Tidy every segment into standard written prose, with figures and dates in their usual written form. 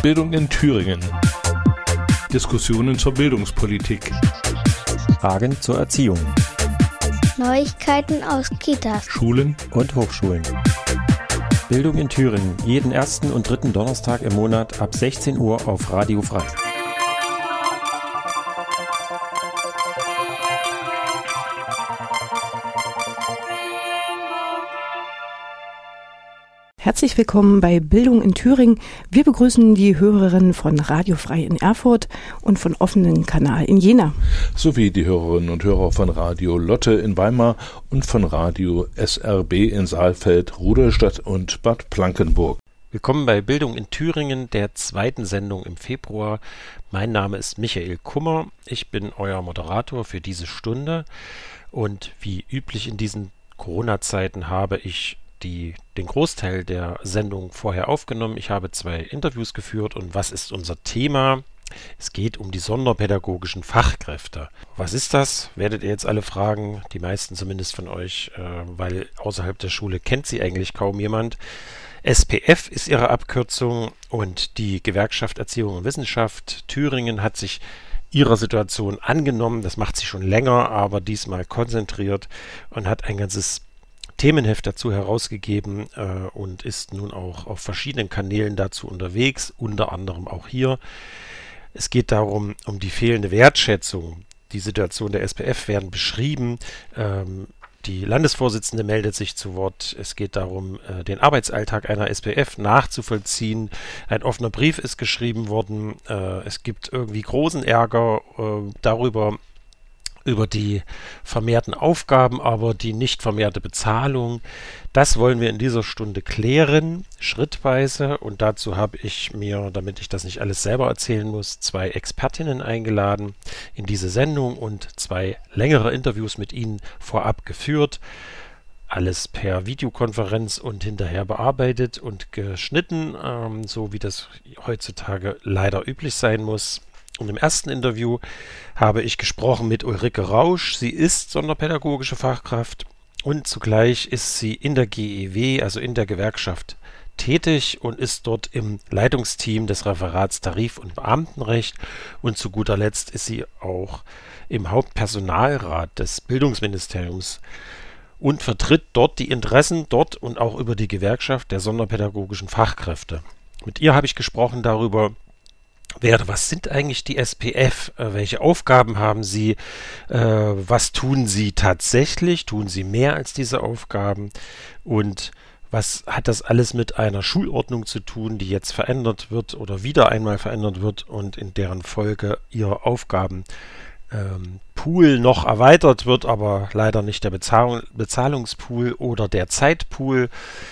Bildung in Thüringen. Diskussionen zur Bildungspolitik. Fragen zur Erziehung. Neuigkeiten aus Kitas, Schulen und Hochschulen. Bildung in Thüringen, jeden ersten und dritten Donnerstag im Monat ab 16 Uhr auf Radio Frei. Herzlich willkommen bei Bildung in Thüringen. Wir begrüßen die Hörerinnen von Radio Frei in Erfurt und von offenen Kanal in Jena. Sowie die Hörerinnen und Hörer von Radio Lotte in Weimar und von Radio SRB in Saalfeld, Rudolstadt und Bad Blankenburg. Willkommen bei Bildung in Thüringen, der zweiten Sendung im Februar. Mein Name ist Michael Kummer. Ich bin euer Moderator für diese Stunde. Und wie üblich in diesen Corona-Zeiten habe ich den Großteil der Sendung vorher aufgenommen. Ich habe 2 Interviews geführt. Und was ist unser Thema? Es geht um die sonderpädagogischen Fachkräfte. Was ist das? Werdet ihr jetzt alle fragen, die meisten zumindest von euch, weil außerhalb der Schule kennt sie eigentlich kaum jemand. SPF ist ihre Abkürzung und die Gewerkschaft Erziehung und Wissenschaft Thüringen hat sich ihrer Situation angenommen. Das macht sie schon länger, aber diesmal konzentriert und hat ein ganzes Themenheft dazu herausgegeben und ist nun auch auf verschiedenen Kanälen dazu unterwegs, unter anderem auch hier. Es geht darum, um die fehlende Wertschätzung. Die Situation der SPF werden beschrieben. Die Landesvorsitzende meldet sich zu Wort. Es geht darum, den Arbeitsalltag einer SPF nachzuvollziehen. Ein offener Brief ist geschrieben worden. Es gibt irgendwie großen Ärger über die vermehrten Aufgaben, aber die nicht vermehrte Bezahlung. Das wollen wir in dieser Stunde klären, schrittweise. Und dazu habe ich mir, damit ich das nicht alles selber erzählen muss, 2 Expertinnen eingeladen in diese Sendung und 2 längere Interviews mit ihnen vorab geführt. Alles per Videokonferenz und hinterher bearbeitet und geschnitten, so wie das heutzutage leider üblich sein muss. Und im ersten Interview habe ich gesprochen mit Ulrike Rausch. Sie ist sonderpädagogische Fachkraft und zugleich ist sie in der GEW, also in der Gewerkschaft, tätig und ist dort im Leitungsteam des Referats Tarif- und Beamtenrecht. Und zu guter Letzt ist sie auch im Hauptpersonalrat des Bildungsministeriums und vertritt dort die Interessen dort und auch über die Gewerkschaft der sonderpädagogischen Fachkräfte. Mit ihr habe ich gesprochen darüber, was sind eigentlich die SPF? Welche Aufgaben haben sie? Was tun sie tatsächlich? Tun sie mehr als diese Aufgaben? Und was hat das alles mit einer Schulordnung zu tun, die jetzt verändert wird oder wieder einmal verändert wird und in deren Folge ihr Aufgabenpool noch erweitert wird, aber leider nicht der Bezahlungspool oder der Zeitpool?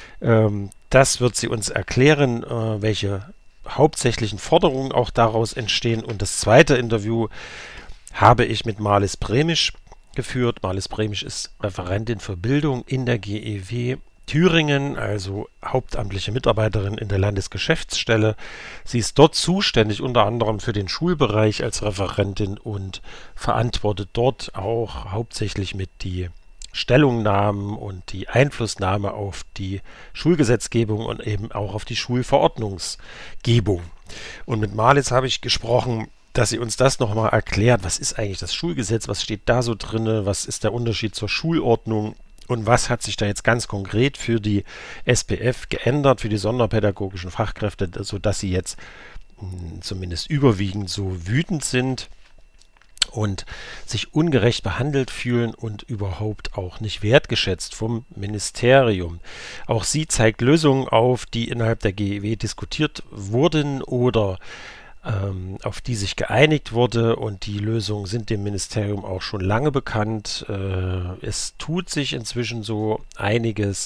Das wird sie uns erklären, welche hauptsächlichen Forderungen auch daraus entstehen. Und das zweite Interview habe ich mit Marlies Bremisch geführt. Marlies Bremisch ist Referentin für Bildung in der GEW Thüringen, also hauptamtliche Mitarbeiterin in der Landesgeschäftsstelle. Sie ist dort zuständig unter anderem für den Schulbereich als Referentin und verantwortet dort auch hauptsächlich mit die Stellungnahmen und die Einflussnahme auf die Schulgesetzgebung und eben auch auf die Schulverordnungsgebung. Und mit Marlies habe ich gesprochen, dass sie uns das nochmal erklärt. Was ist eigentlich das Schulgesetz? Was steht da so drin? Was ist der Unterschied zur Schulordnung? Und was hat sich da jetzt ganz konkret für die SPF geändert, für die sonderpädagogischen Fachkräfte, sodass sie jetzt zumindest überwiegend so wütend sind und sich ungerecht behandelt fühlen und überhaupt auch nicht wertgeschätzt vom Ministerium. Auch sie zeigt Lösungen auf, die innerhalb der GEW diskutiert wurden oder auf die sich geeinigt wurde, und die Lösungen sind dem Ministerium auch schon lange bekannt. Es tut sich inzwischen so einiges.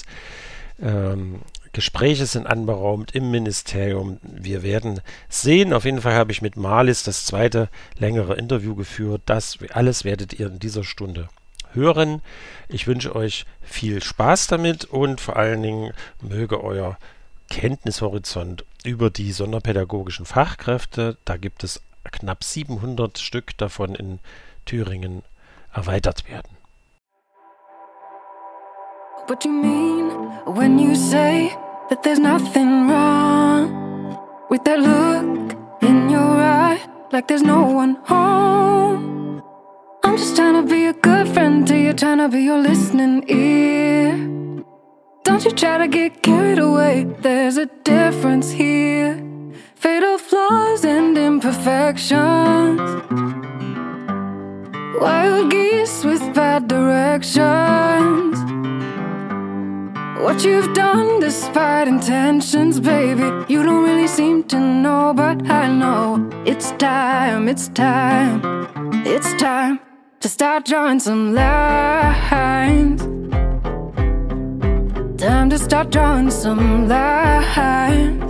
Gespräche sind anberaumt im Ministerium. Wir werden sehen. Auf jeden Fall habe ich mit Marlies das zweite längere Interview geführt. Das alles werdet ihr in dieser Stunde hören. Ich wünsche euch viel Spaß damit und vor allen Dingen möge euer Kenntnishorizont über die sonderpädagogischen Fachkräfte, da gibt es knapp 700 Stück davon in Thüringen, erweitert werden. What do you mean when you say that there's nothing wrong? with that look in your eye, like there's no one home. I'm just trying to be a good friend to you, trying to be your listening ear. Don't you try to get carried away, there's a difference here. Fatal flaws and imperfections, wild geese with bad directions. What you've done despite intentions, baby, you don't really seem to know, but I know. It's time, it's time, it's time to start drawing some lines. Time to start drawing some lines.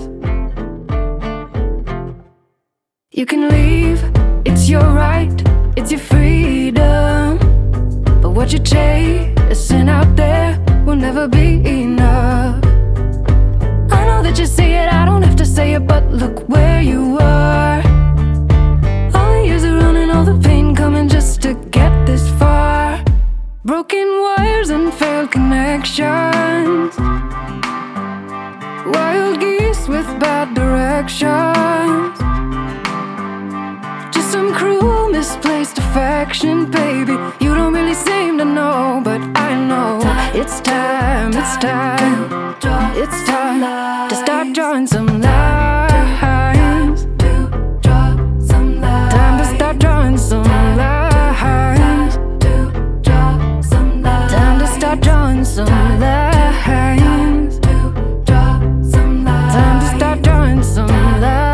You can leave, it's your right, it's your freedom. But what you're chasing out there will never be enough. I know that you see it, I don't have to say it, but look where you are. All the years are running, all the pain coming just to get this far. Broken wires and failed connections, wild geese with bad directions. Just some cruel misplaced affection, baby, you don't really seem to know, but I know. It's time, it's time, it's time to start drawing some lines. Time to start drawing some lines. Time to start drawing some lines. Time to start drawing some lines.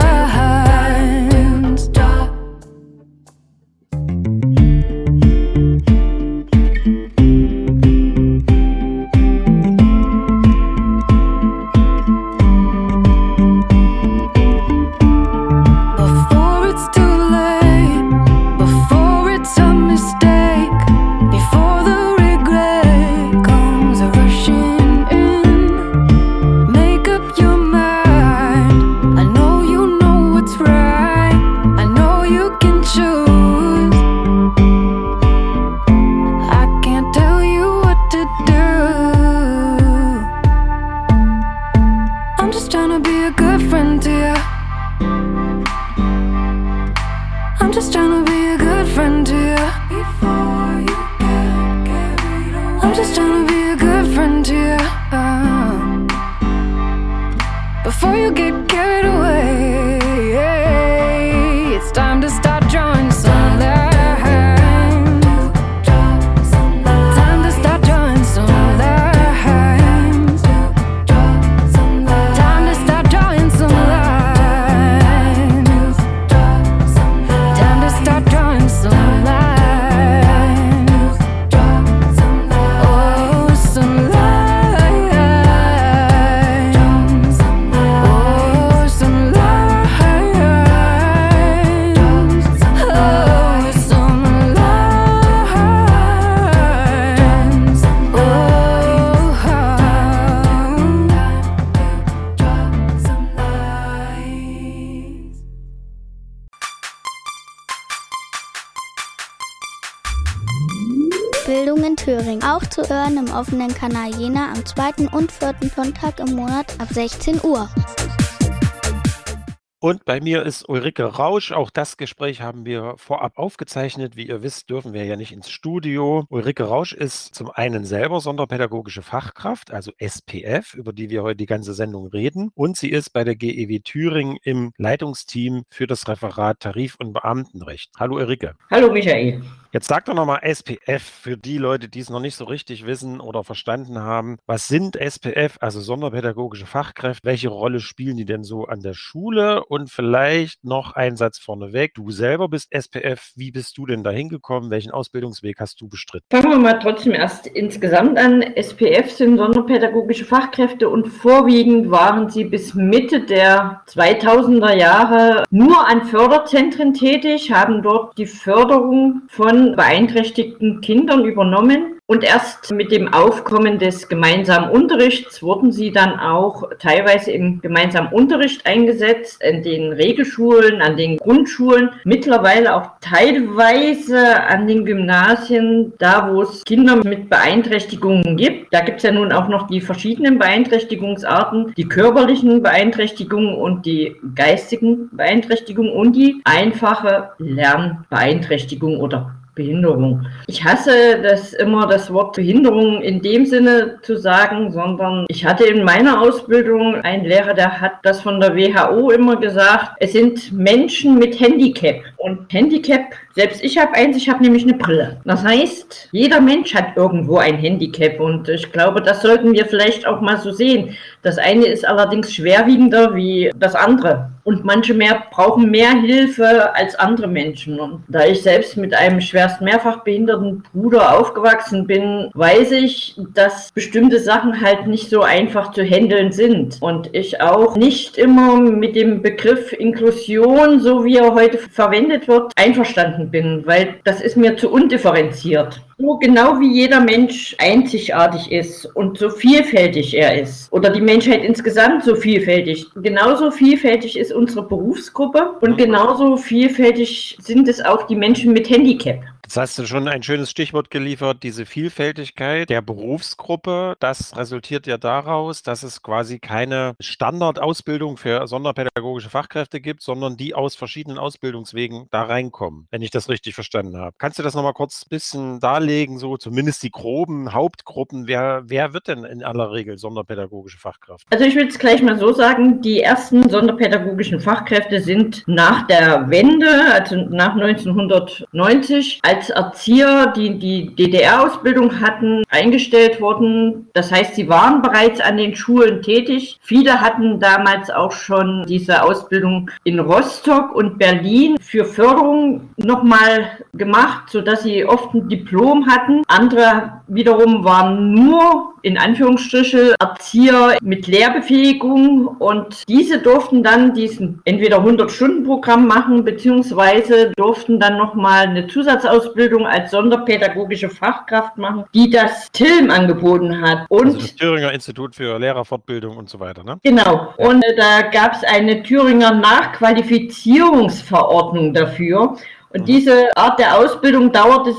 Before you get carried away, it's time to start drawing some lines. Time to start drawing some lines. Time to start drawing some lines. Time to start drawing some lines. Oh, some lines. Bildung in Thüringen. Auch zu hören im offenen Kanal Jena am 2. und 4. Sonntag im Monat ab 16 Uhr. Und bei mir ist Ulrike Rausch. Auch das Gespräch haben wir vorab aufgezeichnet. Wie ihr wisst, dürfen wir ja nicht ins Studio. Ulrike Rausch ist zum einen selber sonderpädagogische Fachkraft, also SPF, über die wir heute die ganze Sendung reden. Und sie ist bei der GEW Thüringen im Leitungsteam für das Referat Tarif- und Beamtenrecht. Hallo Ulrike. Hallo Michael. Jetzt sag doch nochmal SPF für die Leute, die es noch nicht so richtig wissen oder verstanden haben. Was sind SPF, also sonderpädagogische Fachkräfte? Welche Rolle spielen die denn so an der Schule? Und vielleicht noch ein Satz vorneweg. Du selber bist SPF. Wie bist du denn da hingekommen? Welchen Ausbildungsweg hast du bestritten? Fangen wir mal trotzdem erst insgesamt an. SPF sind sonderpädagogische Fachkräfte und vorwiegend waren sie bis Mitte der 2000er Jahre nur an Förderzentren tätig, haben dort die Förderung von beeinträchtigten Kindern übernommen. Und erst mit dem Aufkommen des gemeinsamen Unterrichts wurden sie dann auch teilweise im gemeinsamen Unterricht eingesetzt, in den Regelschulen, an den Grundschulen, mittlerweile auch teilweise an den Gymnasien, da wo es Kinder mit Beeinträchtigungen gibt. Da gibt es ja nun auch noch die verschiedenen Beeinträchtigungsarten, die körperlichen Beeinträchtigungen und die geistigen Beeinträchtigungen und die einfache Lernbeeinträchtigung oder Behinderung. Ich hasse das immer, das Wort Behinderung in dem Sinne zu sagen, sondern ich hatte in meiner Ausbildung einen Lehrer, der hat das von der WHO immer gesagt, es sind Menschen mit Handicap. Und Handicap, selbst ich habe eins, ich habe nämlich eine Brille. Das heißt, jeder Mensch hat irgendwo ein Handicap und ich glaube, das sollten wir vielleicht auch mal so sehen. Das eine ist allerdings schwerwiegender wie das andere. Und manche brauchen mehr Hilfe als andere Menschen. Und da ich selbst mit einem schwerst mehrfach behinderten Bruder aufgewachsen bin, weiß ich, dass bestimmte Sachen halt nicht so einfach zu handeln sind. Und ich auch nicht immer mit dem Begriff Inklusion, so wie er heute verwendet wird, einverstanden bin, weil das ist mir zu undifferenziert. So genau wie jeder Mensch einzigartig ist und so vielfältig er ist oder die Menschheit insgesamt so vielfältig, genauso vielfältig ist unsere Berufsgruppe und genauso vielfältig sind es auch die Menschen mit Handicap. Jetzt hast du schon ein schönes Stichwort geliefert, diese Vielfältigkeit der Berufsgruppe. Das resultiert ja daraus, dass es quasi keine Standardausbildung für sonderpädagogische Fachkräfte gibt, sondern die aus verschiedenen Ausbildungswegen da reinkommen, wenn ich das richtig verstanden habe. Kannst du das nochmal kurz ein bisschen darlegen, so zumindest die groben Hauptgruppen? Wer wird denn in aller Regel sonderpädagogische Fachkraft? Also ich will es gleich mal so sagen, die ersten sonderpädagogischen Fachkräfte sind nach der Wende, also nach 1990, als Erzieher, die die DDR-Ausbildung hatten, eingestellt worden. Das heißt, sie waren bereits an den Schulen tätig. Viele hatten damals auch schon diese Ausbildung in Rostock und Berlin für Förderung nochmal gemacht, sodass sie oft ein Diplom hatten. Andere wiederum waren nur, in Anführungsstriche, Erzieher mit Lehrbefähigung und diese durften dann diesen entweder 100-Stunden-Programm machen, beziehungsweise durften dann nochmal eine Zusatzausbildung als sonderpädagogische Fachkraft machen, die das TILM angeboten hat. Und also das Thüringer Institut für Lehrerfortbildung und so weiter, ne? Genau. Ja. Und da gab es eine Thüringer Nachqualifizierungsverordnung dafür. Und diese Art der Ausbildung dauerte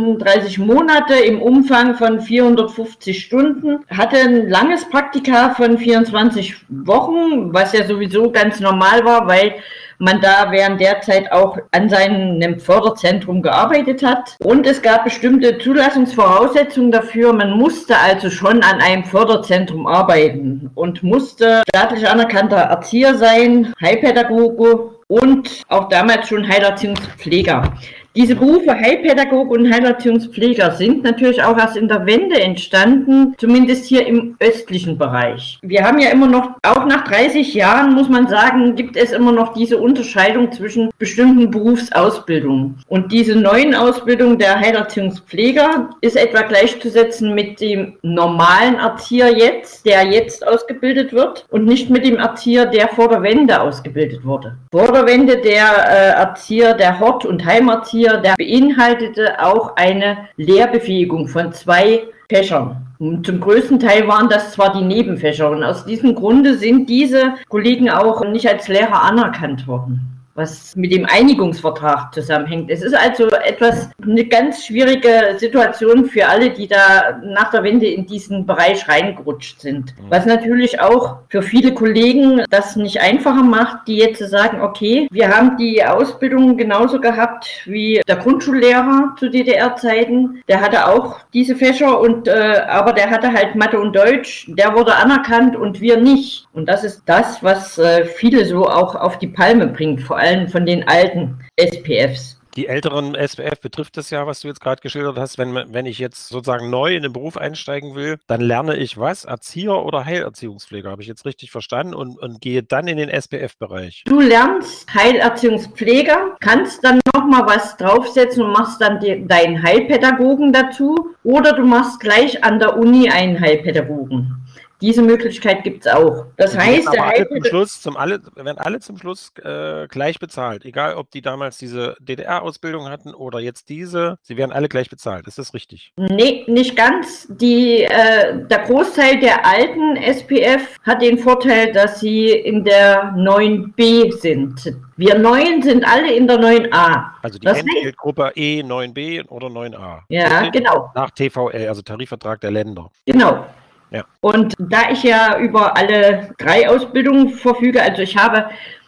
36 Monate im Umfang von 450 Stunden, hatte ein langes Praktika von 24 Wochen, was ja sowieso ganz normal war, weil man da während der Zeit auch an seinem Förderzentrum gearbeitet hat. Und es gab bestimmte Zulassungsvoraussetzungen dafür. Man musste also schon an einem Förderzentrum arbeiten und musste staatlich anerkannter Erzieher sein, Heilpädagoge und auch damals schon Heilerziehungspfleger. Diese Berufe Heilpädagoge und Heilerziehungspfleger sind natürlich auch erst in der Wende entstanden, zumindest hier im östlichen Bereich. Wir haben ja immer noch, auch nach 30 Jahren muss man sagen, gibt es immer noch diese Unterscheidung zwischen bestimmten Berufsausbildungen. Und diese neuen Ausbildungen der Heilerziehungspfleger ist etwa gleichzusetzen mit dem normalen Erzieher jetzt, der jetzt ausgebildet wird und nicht mit dem Erzieher, der vor der Wende ausgebildet wurde. Vor der Wende der Erzieher, der Hort- und Heimerzieher, der beinhaltete auch eine Lehrbefähigung von 2 Fächern. Und zum größten Teil waren das zwar die Nebenfächer und aus diesem Grunde sind diese Kollegen auch nicht als Lehrer anerkannt worden, was mit dem Einigungsvertrag zusammenhängt. Es ist also eine ganz schwierige Situation für alle, die da nach der Wende in diesen Bereich reingerutscht sind. Was natürlich auch für viele Kollegen das nicht einfacher macht, die jetzt sagen, okay, wir haben die Ausbildung genauso gehabt wie der Grundschullehrer zu DDR-Zeiten. Der hatte auch diese Fächer aber der hatte halt Mathe und Deutsch. Der wurde anerkannt und wir nicht. Und das ist das, was viele so auch auf die Palme bringt, vor allem von den alten SPFs. Die älteren SPF betrifft das ja, was du jetzt gerade geschildert hast. Wenn ich jetzt sozusagen neu in den Beruf einsteigen will, dann lerne ich was? Erzieher oder Heilerziehungspfleger? Habe ich jetzt richtig verstanden und gehe dann in den SPF-Bereich. Du lernst Heilerziehungspfleger, kannst dann nochmal was draufsetzen und machst dann deinen Heilpädagogen dazu oder du machst gleich an der Uni einen Heilpädagogen. Diese Möglichkeit gibt es auch. Das heißt, werden alle zum Schluss gleich bezahlt, egal ob die damals diese DDR-Ausbildung hatten oder jetzt diese, sie werden alle gleich bezahlt. Ist das richtig? Nee, nicht ganz. Der Großteil der alten SPF hat den Vorteil, dass sie in der 9b sind. Wir Neuen sind alle in der 9a. Also die Entgeltgruppe E, 9b oder 9a. Ja, genau. Nach TVL, also Tarifvertrag der Länder. Genau. Ja. Und da ich ja über alle 3 Ausbildungen verfüge, also ich habe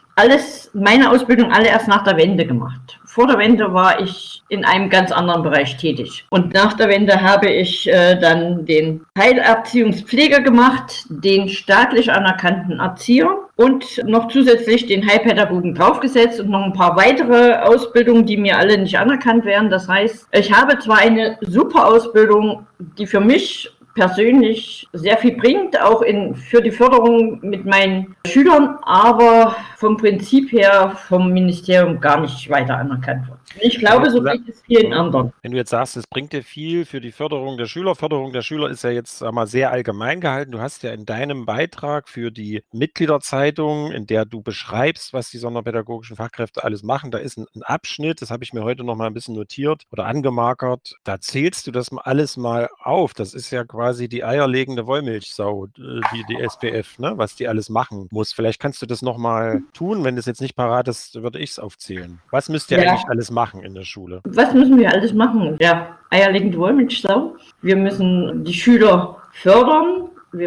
meine Ausbildung alle erst nach der Wende gemacht. Vor der Wende war ich in einem ganz anderen Bereich tätig. Und nach der Wende habe ich dann den Heilerziehungspfleger gemacht, den staatlich anerkannten Erzieher und noch zusätzlich den Heilpädagogen draufgesetzt und noch ein paar weitere Ausbildungen, die mir alle nicht anerkannt werden. Das heißt, ich habe zwar eine super Ausbildung, die für mich persönlich sehr viel bringt, auch für die Förderung mit meinen Schülern, aber vom Prinzip her vom Ministerium gar nicht weiter anerkannt wird. Ich glaube, so geht es vielen anderen. Wenn du jetzt sagst, es bringt dir viel für die Förderung der Schüler. Förderung der Schüler ist ja jetzt sehr allgemein gehalten. Du hast ja in deinem Beitrag für die Mitgliederzeitung, in der du beschreibst, was die sonderpädagogischen Fachkräfte alles machen, da ist ein Abschnitt, das habe ich mir heute noch mal ein bisschen notiert oder angemarkert. Da zählst du das alles mal auf. Das ist ja quasi die eierlegende Wollmilchsau, die SPF, ne? Was die alles machen muss. Vielleicht kannst du das noch mal tun. Wenn das jetzt nicht parat ist, würde ich es aufzählen. Was müsst ihr eigentlich alles machen in der Schule? Was müssen wir alles machen? Ja, eierlegende Wollmilchsau. Wir müssen die Schüler fördern. Wir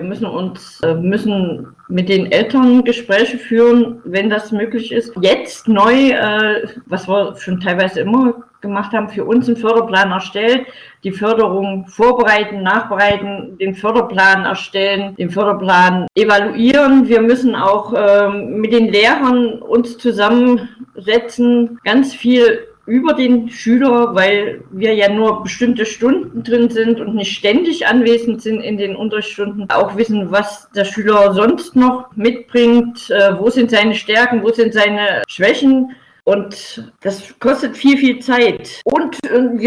müssen mit den Eltern Gespräche führen, wenn das möglich ist. Jetzt neu, was wir schon teilweise immer gemacht haben, für uns einen Förderplan erstellt, die Förderung vorbereiten, nachbereiten, den Förderplan erstellen, den Förderplan evaluieren. Wir müssen auch mit den Lehrern uns zusammensetzen, ganz viel über den Schüler, weil wir ja nur bestimmte Stunden drin sind und nicht ständig anwesend sind in den Unterrichtsstunden. Auch wissen, was der Schüler sonst noch mitbringt, wo sind seine Stärken, wo sind seine Schwächen. Und das kostet viel, viel Zeit. Und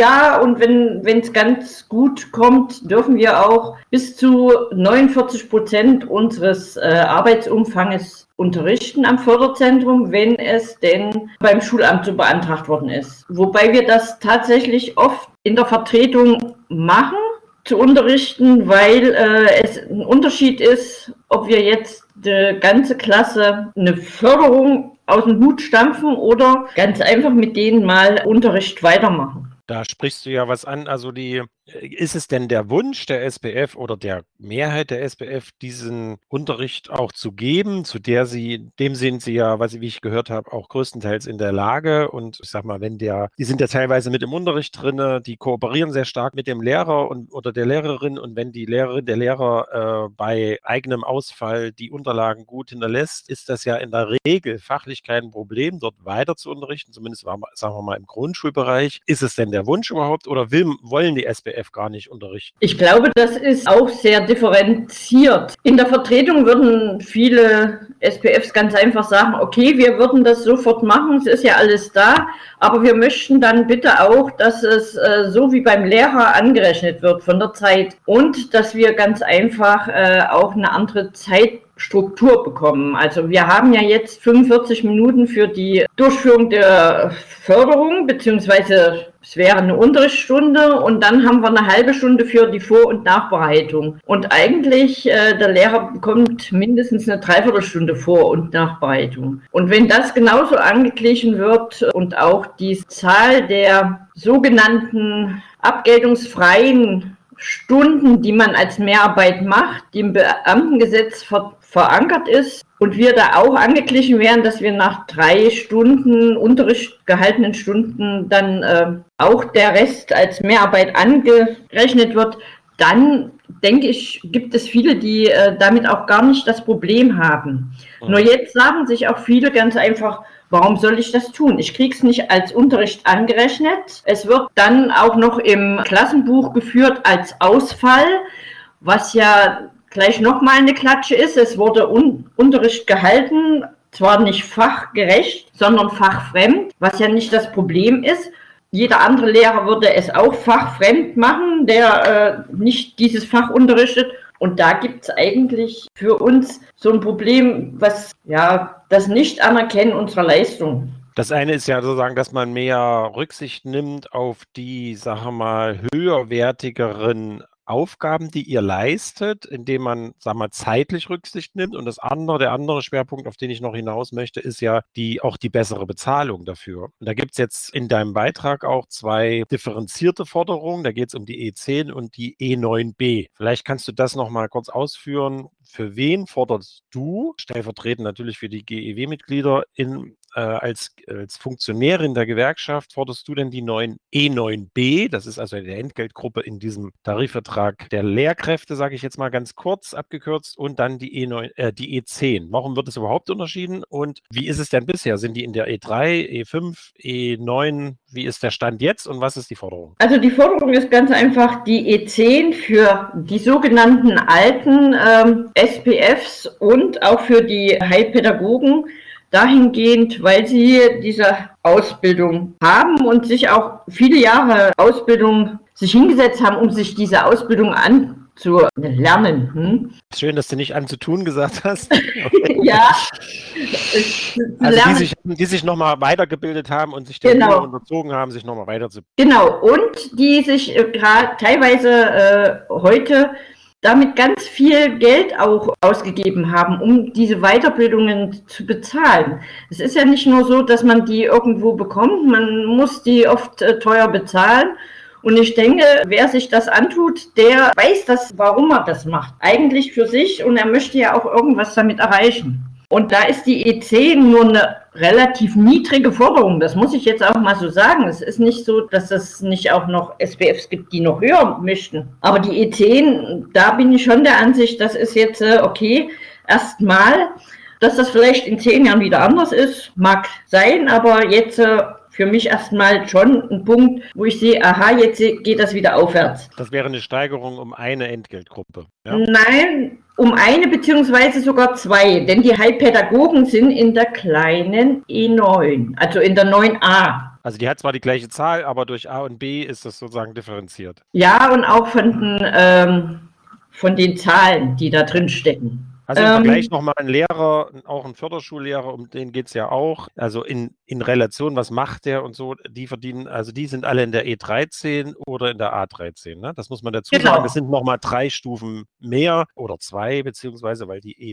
wenn es ganz gut kommt, dürfen wir auch bis zu 49% unseres Arbeitsumfanges unterrichten am Förderzentrum, wenn es denn beim Schulamt so beantragt worden ist. Wobei wir das tatsächlich oft in der Vertretung machen, zu unterrichten, weil es ein Unterschied ist, ob wir jetzt die ganze Klasse eine Förderung aus dem Hut stampfen oder ganz einfach mit denen mal Unterricht weitermachen. Da sprichst du ja was an, also ist es denn der Wunsch der SPF oder der Mehrheit der SPF, diesen Unterricht auch zu geben, dem sind sie ja, wie ich gehört habe, auch größtenteils in der Lage und ich sag mal, die sind ja teilweise mit im Unterricht drin, die kooperieren sehr stark mit dem Lehrer oder der Lehrerin und wenn die Lehrerin, der Lehrer bei eigenem Ausfall die Unterlagen gut hinterlässt, ist das ja in der Regel fachlich kein Problem, dort weiter zu unterrichten, zumindest sagen wir mal im Grundschulbereich. Ist es denn der Wunsch überhaupt oder wollen die SPF gar nicht unterrichten? Ich glaube, das ist auch sehr differenziert. In der Vertretung würden viele SPFs ganz einfach sagen, okay, wir würden das sofort machen, es ist ja alles da, aber wir möchten dann bitte auch, dass es so wie beim Lehrer angerechnet wird von der Zeit und dass wir ganz einfach auch eine andere Zeitstruktur bekommen. Also wir haben ja jetzt 45 Minuten für die Durchführung der Förderung, beziehungsweise es wäre eine Unterrichtsstunde und dann haben wir eine halbe Stunde für die Vor- und Nachbereitung. Und eigentlich, der Lehrer bekommt mindestens eine Dreiviertelstunde Vor- und Nachbereitung. Und wenn das genauso angeglichen wird und auch die Zahl der sogenannten abgeltungsfreien Stunden, die man als Mehrarbeit macht, die im Beamtengesetz verankert ist und wir da auch angeglichen wären, dass wir nach 3 Stunden Unterricht gehaltenen Stunden dann auch der Rest als Mehrarbeit angerechnet wird, dann denke ich, gibt es viele, die damit auch gar nicht das Problem haben. Nur jetzt sagen sich auch viele ganz einfach, warum soll ich das tun? Ich kriege es nicht als Unterricht angerechnet. Es wird dann auch noch im Klassenbuch geführt als Ausfall, was ja gleich nochmal eine Klatsche ist. Es wurde Unterricht gehalten, zwar nicht fachgerecht, sondern fachfremd, was ja nicht das Problem ist. Jeder andere Lehrer würde es auch fachfremd machen, der nicht dieses Fach unterrichtet. Und da gibt es eigentlich für uns so ein Problem, was das Nicht-Anerkennen unserer Leistung. Das eine ist ja sozusagen, dass man mehr Rücksicht nimmt auf die, sagen wir mal, höherwertigeren Aufgaben, die ihr leistet, indem man, sagen wir mal, zeitlich Rücksicht nimmt. Und der andere Schwerpunkt, auf den ich noch hinaus möchte, ist ja auch die bessere Bezahlung dafür. Und da gibt es jetzt in deinem Beitrag auch 2 differenzierte Forderungen. Da geht es um die E10 und die E9b. Vielleicht kannst du das noch mal kurz ausführen. Für wen forderst du, stellvertretend natürlich für die GEW-Mitglieder, als Funktionärin der Gewerkschaft, forderst du denn die E9b, das ist also die Entgeltgruppe in diesem Tarifvertrag der Lehrkräfte, sage ich jetzt mal ganz kurz abgekürzt, und dann die E10. Warum wird es überhaupt unterschieden und wie ist es denn bisher? Sind die in der E3, E5, E9? Wie ist der Stand jetzt und was ist die Forderung? Also die Forderung ist ganz einfach die E10 für die sogenannten alten SPFs und auch für die Heilpädagogen, dahingehend, weil sie diese Ausbildung haben und sich auch viele Jahre Ausbildung sich hingesetzt haben, um sich diese Ausbildung anzulernen. Schön, dass du nicht anzutun gesagt hast. Ja. Also die sich nochmal weitergebildet haben und sich dem unterzogen haben, sich nochmal weiterzubilden. Genau, und die sich gerade teilweise heute damit ganz viel Geld auch ausgegeben haben, um diese Weiterbildungen zu bezahlen. Es ist ja nicht nur so, dass man die irgendwo bekommt, man muss die oft teuer bezahlen. Und ich denke, wer sich das antut, der weiß warum er das macht. Eigentlich für sich und er möchte ja auch irgendwas damit erreichen. Und da ist die E10 nur eine relativ niedrige Forderung. Das muss ich jetzt auch mal so sagen. Es ist nicht so, dass es nicht auch noch SPFs gibt, die noch höher möchten. Aber die E10, da bin ich schon der Ansicht, das ist jetzt okay, erstmal, dass das vielleicht in 10 Jahren wieder anders ist, mag sein, aber jetzt für mich erstmal schon ein Punkt, wo ich sehe, aha, jetzt geht das wieder aufwärts. Das wäre eine Steigerung um eine Entgeltgruppe. Ja? Nein, um eine beziehungsweise sogar 2, denn die Heilpädagogen sind in der kleinen E9, also in der 9a. Also die hat zwar die gleiche Zahl, aber durch A und B ist das sozusagen differenziert. Ja, und auch von den Zahlen, die da drin stecken. Also im Vergleich nochmal ein Lehrer, auch ein Förderschullehrer, um den geht es ja auch. Also in Relation, was macht der und so, die verdienen, also die sind alle in der E13 oder in der A13. Ne? Das muss man dazu sagen. Das sind nochmal 3 Stufen mehr oder 2, beziehungsweise, weil die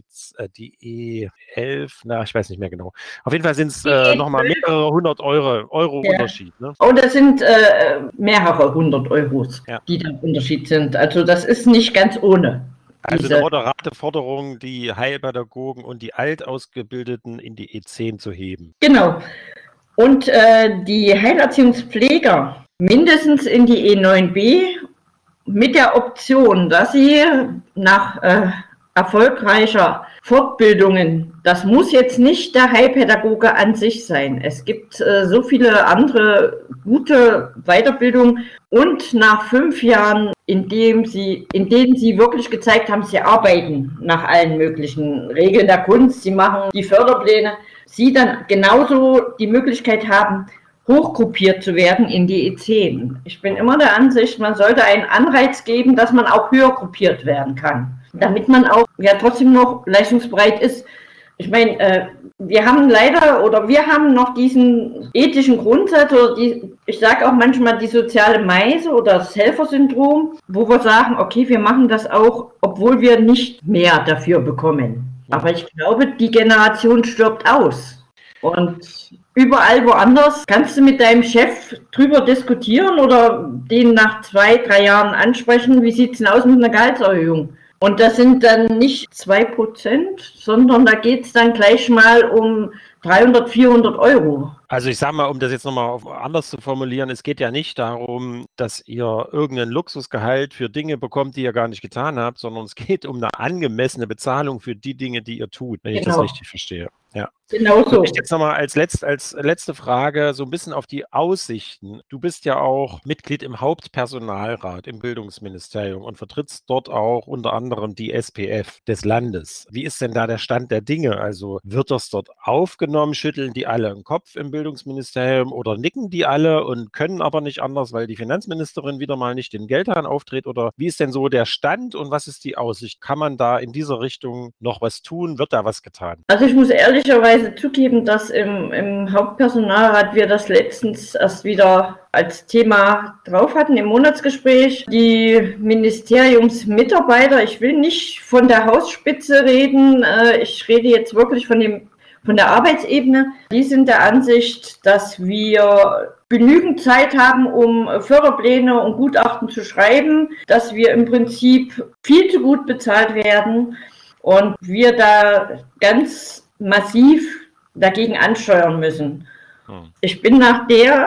E11, ich weiß nicht mehr genau. Auf jeden Fall sind es nochmal mehrere 100 Euro Unterschied. Ne? Oh, das sind mehrere 100 Euros, die da Unterschied sind. Also das ist nicht ganz ohne. Also eine moderate Forderung, die Heilpädagogen und die Altausgebildeten in die E10 zu heben. Genau. Und die Heilerziehungspfleger mindestens in die E9b mit der Option, dass sie nach erfolgreicher Fortbildungen, das muss jetzt nicht der Heilpädagoge an sich sein. Es gibt so viele andere gute Weiterbildungen und nach 5 Jahren, in denen sie wirklich gezeigt haben, sie arbeiten nach allen möglichen Regeln der Kunst, sie machen die Förderpläne, sie dann genauso die Möglichkeit haben, hochgruppiert zu werden in die E10. Ich bin immer der Ansicht, man sollte einen Anreiz geben, dass man auch höher gruppiert werden kann, damit man auch trotzdem noch leistungsbereit ist. Ich meine, wir haben noch diesen ethischen Grundsatz, oder ich sage auch manchmal die soziale Meise oder das Helfersyndrom, wo wir sagen, okay, wir machen das auch, obwohl wir nicht mehr dafür bekommen. Aber ich glaube, die Generation stirbt aus. Und überall woanders kannst du mit deinem Chef drüber diskutieren oder den nach 2, 3 Jahren ansprechen, wie sieht es denn aus mit einer Gehaltserhöhung? Und das sind dann nicht 2%, sondern da geht es dann gleich mal um 300, 400 Euro. Also ich sage mal, um das jetzt nochmal anders zu formulieren, es geht ja nicht darum, dass ihr irgendein Luxusgehalt für Dinge bekommt, die ihr gar nicht getan habt, sondern es geht um eine angemessene Bezahlung für die Dinge, die ihr tut, wenn ich das richtig verstehe. Ja. Genau so. Ich jetzt nochmal als letzte Frage so ein bisschen auf die Aussichten. Du bist ja auch Mitglied im Hauptpersonalrat im Bildungsministerium und vertrittst dort auch unter anderem die SPF des Landes. Wie ist denn da der Stand der Dinge? Also wird das dort aufgenommen? Schütteln die alle den Kopf im Bildungsministerium oder nicken die alle und können aber nicht anders, weil die Finanzministerin wieder mal nicht den Geldhahn aufdreht? Oder wie ist denn so der Stand und was ist die Aussicht? Kann man da in dieser Richtung noch was tun? Wird da was getan? Also ich muss ehrlicherweise zugeben, dass im Hauptpersonalrat wir das letztens erst wieder als Thema drauf hatten im Monatsgespräch. Die Ministeriumsmitarbeiter, ich will nicht von der Hausspitze reden, ich rede jetzt wirklich von der Arbeitsebene, die sind der Ansicht, dass wir genügend Zeit haben, um Förderpläne und Gutachten zu schreiben, dass wir im Prinzip viel zu gut bezahlt werden und wir da ganz massiv dagegen ansteuern müssen. Ich bin nach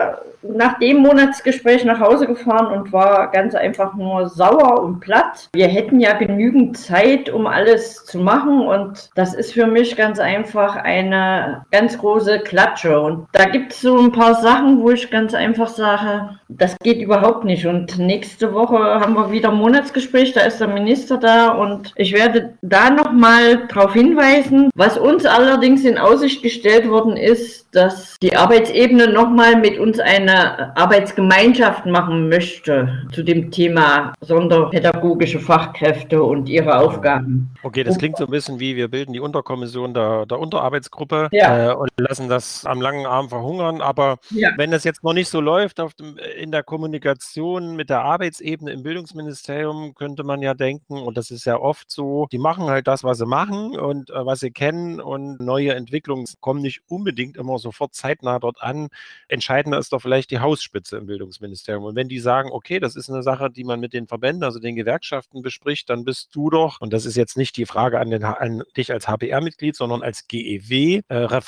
dem Monatsgespräch nach Hause gefahren und war ganz einfach nur sauer und platt. Wir hätten ja genügend Zeit, um alles zu machen und das ist für mich ganz einfach eine ganz große Klatsche. Und da gibt es so ein paar Sachen, wo ich ganz einfach sage, das geht überhaupt nicht. Und nächste Woche haben wir wieder ein Monatsgespräch, da ist der Minister da und ich werde da nochmal darauf hinweisen. Was uns allerdings in Aussicht gestellt worden ist, dass die Arbeitsebene nochmal mit uns eine Arbeitsgemeinschaft machen möchte zu dem Thema sonderpädagogische Fachkräfte und ihre Aufgaben. Okay, das klingt so ein bisschen wie, wir bilden die Unterkommission der Unterarbeitsgruppe und lassen das am langen Arm verhungern. Aber wenn das jetzt noch nicht so läuft in der Kommunikation mit der Arbeitsebene im Bildungsministerium, könnte man ja denken, und das ist ja oft so, die machen halt das, was sie machen und was sie kennen und neue Entwicklungen kommen nicht unbedingt immer sofort zeitnah dort an. Entscheidender ist doch vielleicht die Hausspitze im Bildungsministerium. Und wenn die sagen, okay, das ist eine Sache, die man mit den Verbänden, also den Gewerkschaften bespricht, dann bist du doch, und das ist jetzt nicht die Frage an dich als HPR-Mitglied, sondern als GEW,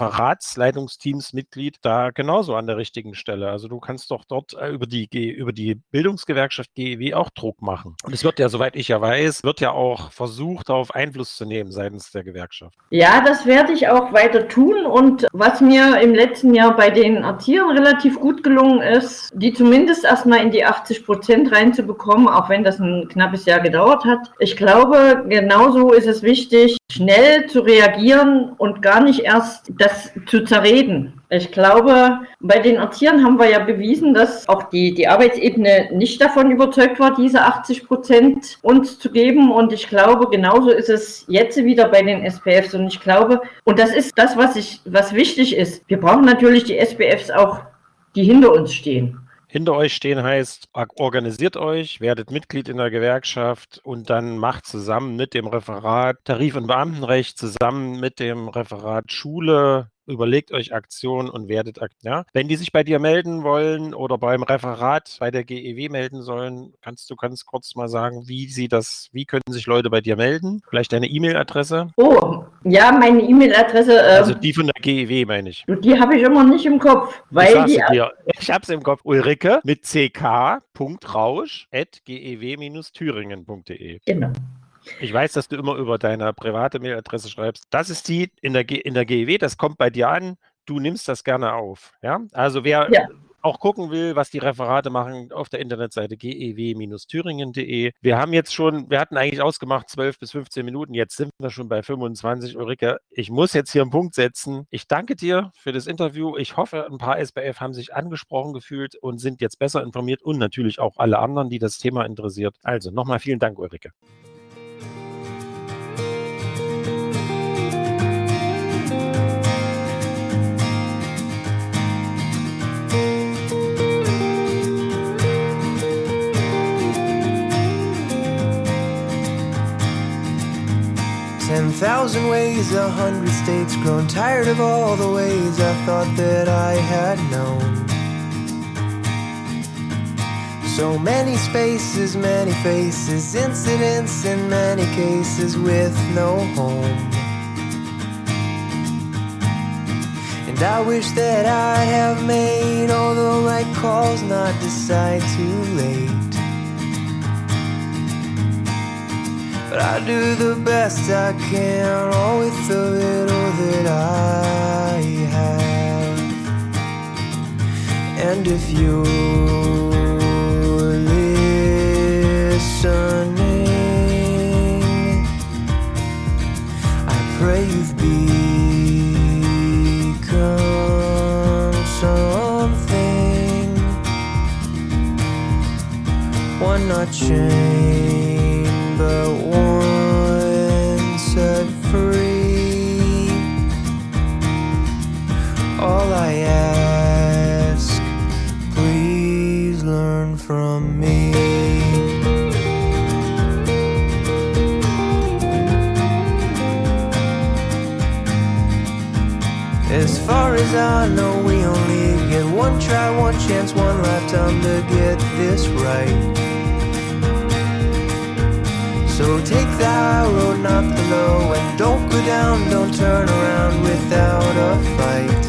Referatsleitungsteamsmitglied, da genauso an der richtigen Stelle. Also du kannst doch dort über die Bildungsgewerkschaft GEW auch Druck machen. Und es wird ja, soweit ich ja weiß, wird ja auch versucht, darauf Einfluss zu nehmen seitens der Gewerkschaft. Ja, das werde ich auch weiter tun. Und was mir im letzten Jahr bei den Erziehern relativ gut gelungen ist, die zumindest erstmal in die 80% reinzubekommen, auch wenn das ein knappes Jahr gedauert hat. Ich glaube, genauso ist es wichtig, schnell zu reagieren und gar nicht erst das zu zerreden. Ich glaube, bei den Erziehern haben wir ja bewiesen, dass auch die Arbeitsebene nicht davon überzeugt war, diese 80% uns zu geben. Und ich glaube, genauso ist es jetzt wieder bei den SPFs. Und ich glaube, und das ist das, was wichtig ist. Wir brauchen natürlich die SPFs auch, die hinter uns stehen. Hinter euch stehen heißt, organisiert euch, werdet Mitglied in der Gewerkschaft und dann macht zusammen mit dem Referat Tarif- und Beamtenrecht, zusammen mit dem Referat Schule, überlegt euch Aktionen und werdet ja. Wenn die sich bei dir melden wollen oder beim Referat bei der GEW melden sollen, kannst du ganz kurz mal sagen, wie können sich Leute bei dir melden? Vielleicht deine E-Mail-Adresse? Oh, ja, meine E-Mail-Adresse. Also die von der GEW, meine ich. Die habe ich immer nicht im Kopf. Weil ich habe es im Kopf. Ulrike mit ck.rausch@gew-thüringen.de. Genau. Ich weiß, dass du immer über deine private Mailadresse schreibst. Das ist die in der GEW, das kommt bei dir an. Du nimmst das gerne auf. Ja? Also wer auch gucken will, was die Referate machen, auf der Internetseite gew-thüringen.de. Wir hatten eigentlich ausgemacht 12 bis 15 Minuten, jetzt sind wir schon bei 25. Ulrike, ich muss jetzt hier einen Punkt setzen. Ich danke dir für das Interview. Ich hoffe, ein paar SPF haben sich angesprochen gefühlt und sind jetzt besser informiert und natürlich auch alle anderen, die das Thema interessiert. Also nochmal vielen Dank, Ulrike. 10,000 ways, 100 states, grown tired of all the ways I thought that I had known. So many spaces, many faces, incidents in many cases with no home. And I wish that I'd have made all the right calls, not decide too late. But I do the best I can, all with the little that I And if you're listening, I pray you've become something, one not chained but one set free. All I ask, please learn from me. As far as I know, we only get one try, one chance, one lifetime to get this right. So take the high road, not the low, and don't go down, don't turn around without a fight.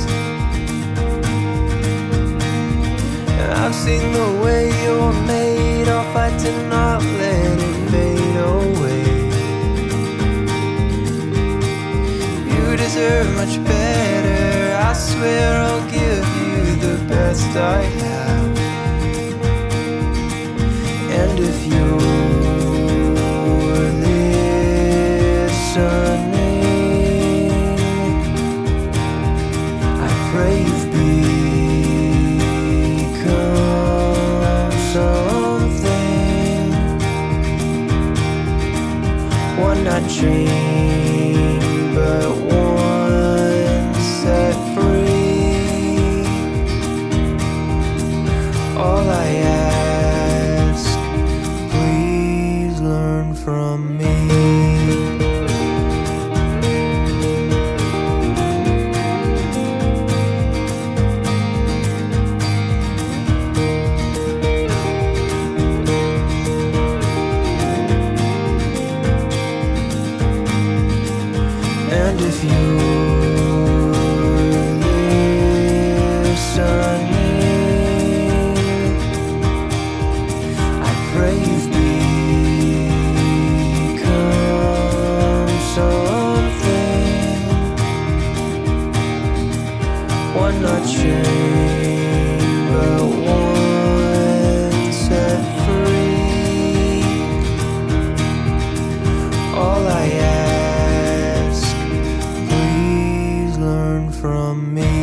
I've seen the way you're made, I'll fight to not let it fade away. You deserve much better, I swear I'll give you the best I have. And if you're listening, I pray you've become something, one not chained but one set free. All I ask, please learn from me. And if you're listening, I pray you've become something, one not chained but one set free. All I ask, please learn from me.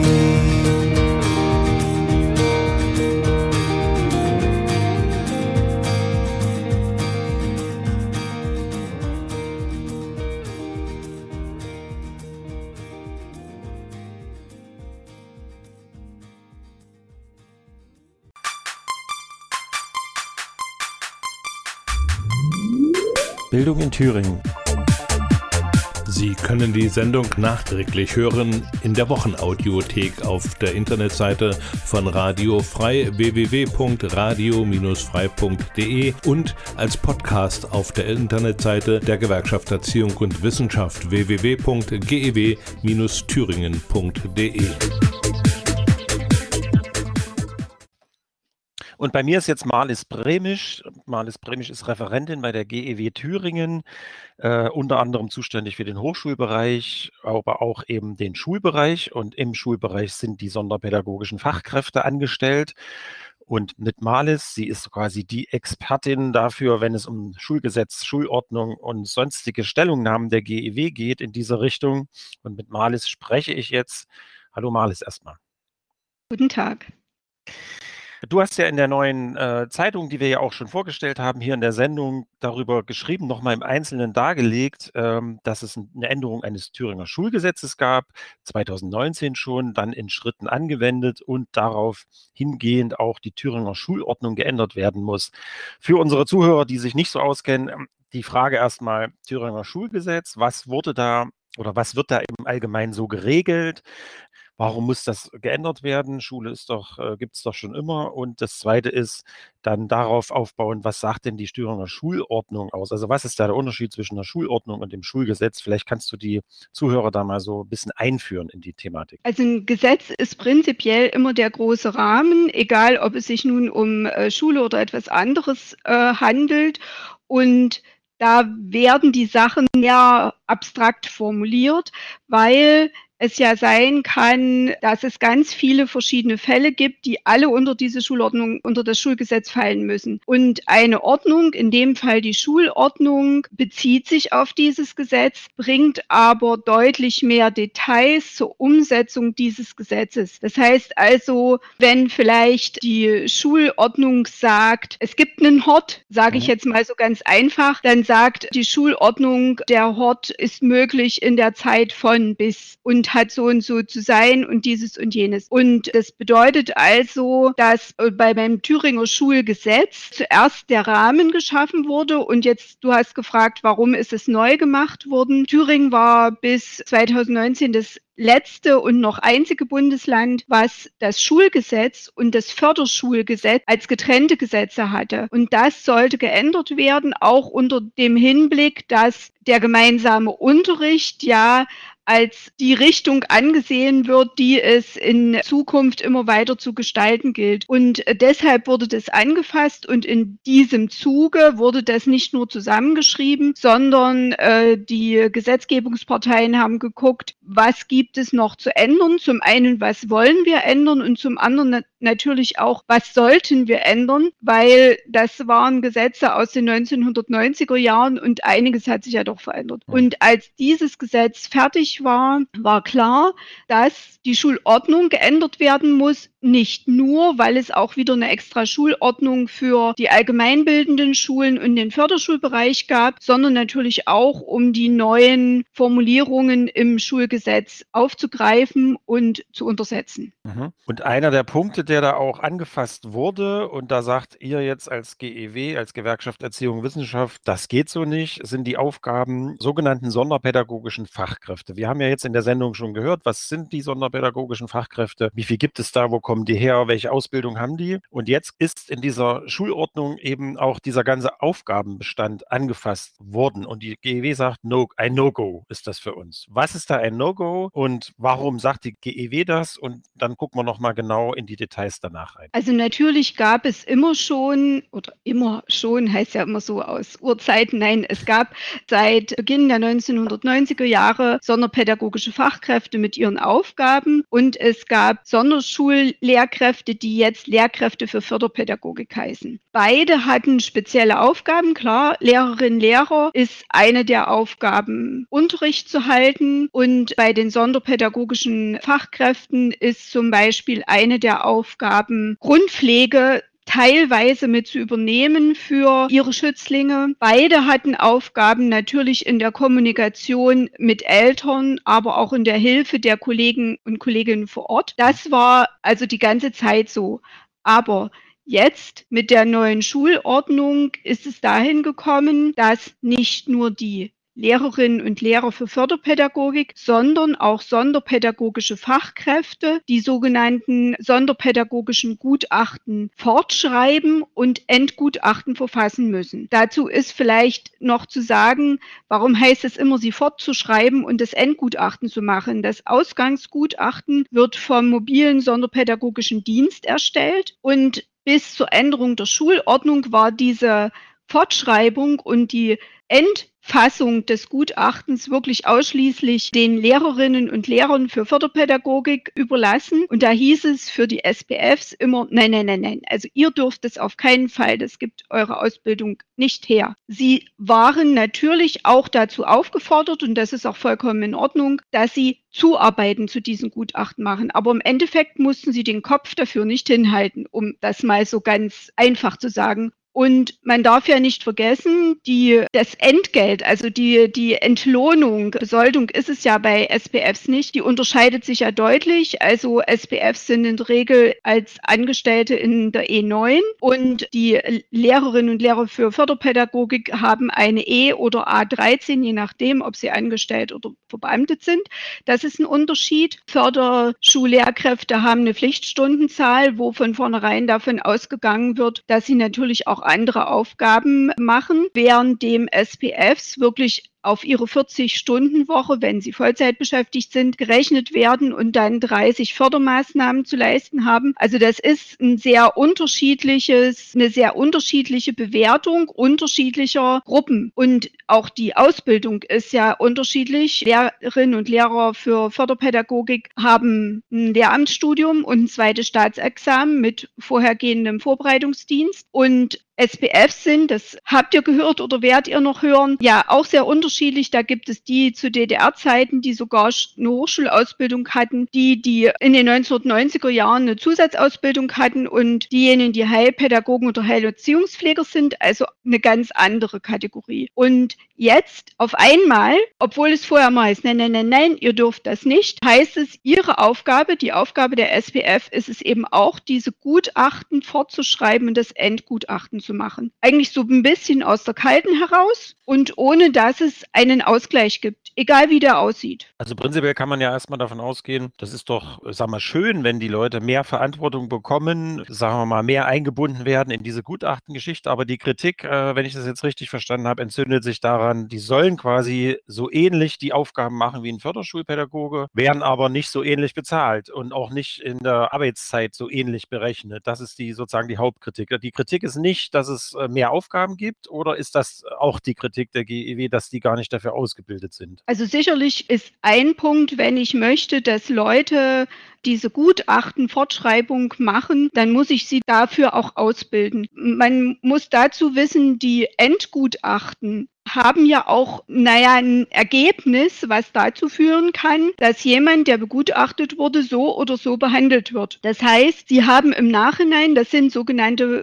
Bildung in Thüringen. Sie können die Sendung nachträglich hören in der Wochenaudiothek auf der Internetseite von Radio Frei www.radio-frei.de und als Podcast auf der Internetseite der Gewerkschaft Erziehung und Wissenschaft www.gew-thüringen.de. Und bei mir ist jetzt Marlies Bremisch. Marlies Bremisch ist Referentin bei der GEW Thüringen, unter anderem zuständig für den Hochschulbereich, aber auch eben den Schulbereich. Und im Schulbereich sind die sonderpädagogischen Fachkräfte angestellt. Und mit Marlies, sie ist quasi die Expertin dafür, wenn es um Schulgesetz, Schulordnung und sonstige Stellungnahmen der GEW geht in diese Richtung. Und mit Marlies spreche ich jetzt. Hallo Marlies erstmal. Guten Tag. Du hast ja in der neuen Zeitung, die wir ja auch schon vorgestellt haben, hier in der Sendung darüber geschrieben, nochmal im Einzelnen dargelegt, dass es eine Änderung eines Thüringer Schulgesetzes gab, 2019 schon, dann in Schritten angewendet und darauf hingehend auch die Thüringer Schulordnung geändert werden muss. Für unsere Zuhörer, die sich nicht so auskennen, die Frage erstmal, Thüringer Schulgesetz, was wurde da oder was wird da im Allgemeinen so geregelt? Warum muss das geändert werden? Schule gibt es doch schon immer. Und das Zweite ist dann darauf aufbauen, was sagt denn die Thüringer Schulordnung aus? Also was ist da der Unterschied zwischen der Schulordnung und dem Schulgesetz? Vielleicht kannst du die Zuhörer da mal so ein bisschen einführen in die Thematik. Also ein Gesetz ist prinzipiell immer der große Rahmen, egal ob es sich nun um Schule oder etwas anderes handelt. Und da werden die Sachen ja abstrakt formuliert, weil es ja sein kann, dass es ganz viele verschiedene Fälle gibt, die alle unter diese Schulordnung, unter das Schulgesetz fallen müssen. Und eine Ordnung, in dem Fall die Schulordnung, bezieht sich auf dieses Gesetz, bringt aber deutlich mehr Details zur Umsetzung dieses Gesetzes. Das heißt also, wenn vielleicht die Schulordnung sagt, es gibt einen Hort, sage ich jetzt mal so ganz einfach, dann sagt die Schulordnung, der Hort ist möglich in der Zeit von bis und hat so und so zu sein und dieses und jenes. Und das bedeutet also, dass beim Thüringer Schulgesetz zuerst der Rahmen geschaffen wurde und jetzt, du hast gefragt, warum ist es neu gemacht worden? Thüringen war bis 2019 das letzte und noch einzige Bundesland, was das Schulgesetz und das Förderschulgesetz als getrennte Gesetze hatte. Und das sollte geändert werden, auch unter dem Hinblick, dass der gemeinsame Unterricht ja als die Richtung angesehen wird, die es in Zukunft immer weiter zu gestalten gilt. Und deshalb wurde das angefasst und in diesem Zuge wurde das nicht nur zusammengeschrieben, sondern die Gesetzgebungsparteien haben geguckt, was gibt es noch zu ändern. Zum einen, was wollen wir ändern und zum anderen natürlich auch, was sollten wir ändern, weil das waren Gesetze aus den 1990er Jahren und einiges hat sich ja doch verändert. Und als dieses Gesetz fertig war klar, dass die Schulordnung geändert werden muss, nicht nur, weil es auch wieder eine extra Schulordnung für die allgemeinbildenden Schulen und den Förderschulbereich gab, sondern natürlich auch, um die neuen Formulierungen im Schulgesetz aufzugreifen und zu untersetzen. Und einer der Punkte, der da auch angefasst wurde, und da sagt ihr jetzt als GEW, als Gewerkschaft Erziehung und Wissenschaft, das geht so nicht, sind die Aufgaben sogenannten sonderpädagogischen Fachkräfte. Wir haben ja jetzt in der Sendung schon gehört, was sind die sonderpädagogischen Fachkräfte, wie viel gibt es da, wo kommen die her, welche Ausbildung haben die? Und jetzt ist in dieser Schulordnung eben auch dieser ganze Aufgabenbestand angefasst worden. Und die GEW sagt, ein No-Go ist das für uns. Was ist da ein No-Go und warum sagt die GEW das? Und dann gucken wir nochmal genau in die Details danach rein. Also natürlich gab es immer schon heißt ja immer so aus Urzeiten, nein, es gab seit Beginn der 1990er Jahre sonderpädagogische Fachkräfte mit ihren Aufgaben und es gab Sonderschullehrkräfte, die jetzt Lehrkräfte für Förderpädagogik heißen. Beide hatten spezielle Aufgaben, klar, Lehrerinnen, Lehrer ist eine der Aufgaben, Unterricht zu halten und bei den sonderpädagogischen Fachkräften ist zum Beispiel eine der Aufgaben, Grundpflege teilweise mit zu übernehmen für ihre Schützlinge. Beide hatten Aufgaben natürlich in der Kommunikation mit Eltern, aber auch in der Hilfe der Kollegen und Kolleginnen vor Ort. Das war also die ganze Zeit so. Aber jetzt mit der neuen Schulordnung ist es dahin gekommen, dass nicht nur die Lehrerinnen und Lehrer für Förderpädagogik, sondern auch sonderpädagogische Fachkräfte, die sogenannten sonderpädagogischen Gutachten fortschreiben und Endgutachten verfassen müssen. Dazu ist vielleicht noch zu sagen, warum heißt es immer, sie fortzuschreiben und das Endgutachten zu machen? Das Ausgangsgutachten wird vom mobilen sonderpädagogischen Dienst erstellt und bis zur Änderung der Schulordnung war diese Fortschreibung und die Endfassung des Gutachtens wirklich ausschließlich den Lehrerinnen und Lehrern für Förderpädagogik überlassen. Und da hieß es für die SPFs immer, nein, also ihr dürft es auf keinen Fall, das gibt eure Ausbildung nicht her. Sie waren natürlich auch dazu aufgefordert, und das ist auch vollkommen in Ordnung, dass sie Zuarbeiten zu diesen Gutachten machen. Aber im Endeffekt mussten sie den Kopf dafür nicht hinhalten, um das mal so ganz einfach zu sagen. Und man darf ja nicht vergessen, das Entgelt, also die Entlohnung, Besoldung ist es ja bei SPFs nicht, die unterscheidet sich ja deutlich. Also SPFs sind in der Regel als Angestellte in der E9 und die Lehrerinnen und Lehrer für Förderpädagogik haben eine E- oder A13, je nachdem, ob sie angestellt oder verbeamtet sind. Das ist ein Unterschied. Förderschullehrkräfte haben eine Pflichtstundenzahl, wo von vornherein davon ausgegangen wird, dass sie natürlich auch andere Aufgaben machen, während dem SPFs wirklich auf ihre 40-Stunden-Woche, wenn sie Vollzeit beschäftigt sind, gerechnet werden und dann 30 Fördermaßnahmen zu leisten haben. Also das ist eine sehr unterschiedliche Bewertung unterschiedlicher Gruppen. Und auch die Ausbildung ist ja unterschiedlich. Lehrerinnen und Lehrer für Förderpädagogik haben ein Lehramtsstudium und ein zweites Staatsexamen mit vorhergehendem Vorbereitungsdienst. Und SPFs sind, das habt ihr gehört oder werdet ihr noch hören, ja auch sehr unterschiedlich. Da gibt es die zu DDR-Zeiten, die sogar eine Hochschulausbildung hatten, die in den 1990er Jahren eine Zusatzausbildung hatten und diejenigen, die Heilpädagogen oder Heilerziehungspfleger sind, also eine ganz andere Kategorie. Und jetzt auf einmal, obwohl es vorher mal heißt, nein, ihr dürft das nicht, heißt es, ihre Aufgabe, die Aufgabe der SPF ist es eben auch, diese Gutachten fortzuschreiben und das Endgutachten zu machen. Eigentlich so ein bisschen aus der Kalten heraus und ohne, dass es einen Ausgleich gibt, egal wie der aussieht. Also prinzipiell kann man ja erstmal davon ausgehen, das ist doch, sag mal, schön, wenn die Leute mehr Verantwortung bekommen, sagen wir mal, mehr eingebunden werden in diese Gutachtengeschichte. Aber die Kritik, wenn ich das jetzt richtig verstanden habe, entzündet sich daran, die sollen quasi so ähnlich die Aufgaben machen wie ein Förderschulpädagoge, werden aber nicht so ähnlich bezahlt und auch nicht in der Arbeitszeit so ähnlich berechnet. Das ist sozusagen die Hauptkritik. Die Kritik ist nicht, dass es mehr Aufgaben gibt, oder ist das auch die Kritik der GEW, dass die gar nicht dafür ausgebildet sind? Also sicherlich ist ein Punkt, wenn ich möchte, dass Leute diese Gutachtenfortschreibung machen, dann muss ich sie dafür auch ausbilden. Man muss dazu wissen, die Endgutachten haben ja auch, ein Ergebnis, was dazu führen kann, dass jemand, der begutachtet wurde, so oder so behandelt wird. Das heißt, sie haben im Nachhinein, das sind sogenannte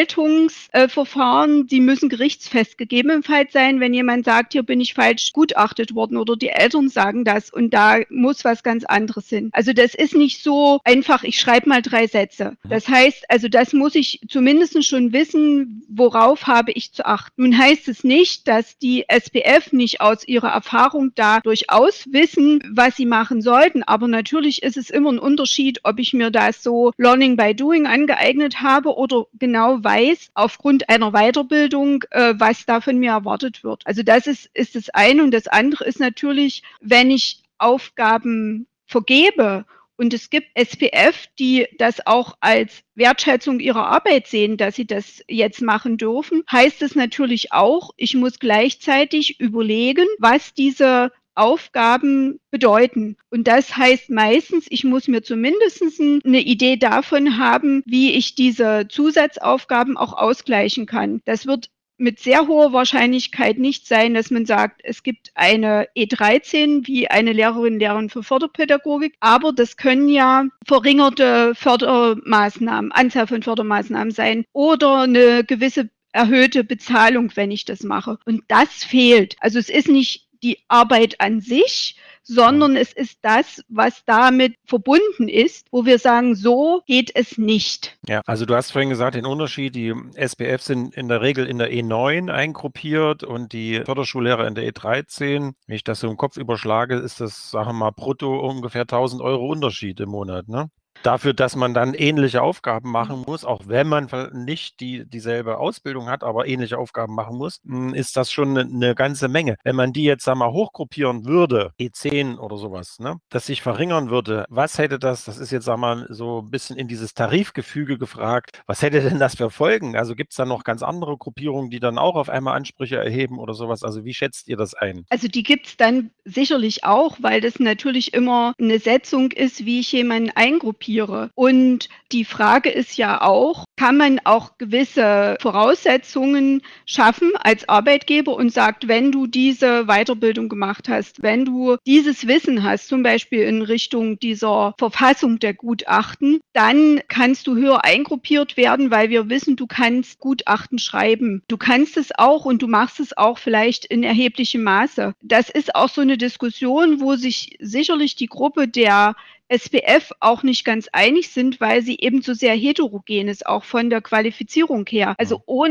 Verwaltungsverfahren, die müssen gerichtsfest gegebenenfalls sein, wenn jemand sagt, hier bin ich falsch gutachtet worden oder die Eltern sagen das und da muss was ganz anderes hin. Also das ist nicht so einfach, ich schreibe mal 3 Sätze. Das heißt, also das muss ich zumindest schon wissen, worauf habe ich zu achten. Nun heißt es nicht, dass die SPF nicht aus ihrer Erfahrung da durchaus wissen, was sie machen sollten. Aber natürlich ist es immer ein Unterschied, ob ich mir das so Learning by Doing angeeignet habe oder genau weiß, aufgrund einer Weiterbildung, was da von mir erwartet wird. Also das ist das eine. Und das andere ist natürlich, wenn ich Aufgaben vergebe, und es gibt SPF, die das auch als Wertschätzung ihrer Arbeit sehen, dass sie das jetzt machen dürfen, heißt es natürlich auch, ich muss gleichzeitig überlegen, was diese Aufgaben bedeuten. Und das heißt meistens, ich muss mir zumindest eine Idee davon haben, wie ich diese Zusatzaufgaben auch ausgleichen kann. Das wird mit sehr hoher Wahrscheinlichkeit nicht sein, dass man sagt, es gibt eine E13 wie eine Lehrerin für Förderpädagogik, aber das können ja verringerte Fördermaßnahmen, Anzahl von Fördermaßnahmen sein oder eine gewisse erhöhte Bezahlung, wenn ich das mache. Und das fehlt. Also es ist nicht die Arbeit an sich, sondern es ist das, was damit verbunden ist, wo wir sagen, so geht es nicht. Ja, also du hast vorhin gesagt, den Unterschied, die SPF sind in der Regel in der E9 eingruppiert und die Förderschullehrer in der E13. Wenn ich das so im Kopf überschlage, ist das, sagen wir mal, brutto ungefähr 1.000 € Unterschied im Monat, ne? Dafür, dass man dann ähnliche Aufgaben machen muss, auch wenn man nicht dieselbe Ausbildung hat, aber ähnliche Aufgaben machen muss, ist das schon eine ganze Menge. Wenn man die jetzt, sagen wir mal, hochgruppieren würde, E10 oder sowas, ne, das sich verringern würde, was hätte das ist jetzt, sagen wir mal, so ein bisschen in dieses Tarifgefüge gefragt, was hätte denn das für Folgen? Also gibt es da noch ganz andere Gruppierungen, die dann auch auf einmal Ansprüche erheben oder sowas? Also wie schätzt ihr das ein? Also die gibt es dann sicherlich auch, weil das natürlich immer eine Setzung ist, wie ich jemanden eingruppiere. Und die Frage ist ja auch, kann man auch gewisse Voraussetzungen schaffen als Arbeitgeber und sagt, wenn du diese Weiterbildung gemacht hast, wenn du dieses Wissen hast, zum Beispiel in Richtung dieser Verfassung der Gutachten, dann kannst du höher eingruppiert werden, weil wir wissen, du kannst Gutachten schreiben. Du kannst es auch und du machst es auch vielleicht in erheblichem Maße. Das ist auch so eine Diskussion, wo sich sicherlich die Gruppe der SPF auch nicht ganz einig sind, weil sie eben so sehr heterogen ist, auch von der Qualifizierung her. Also ohne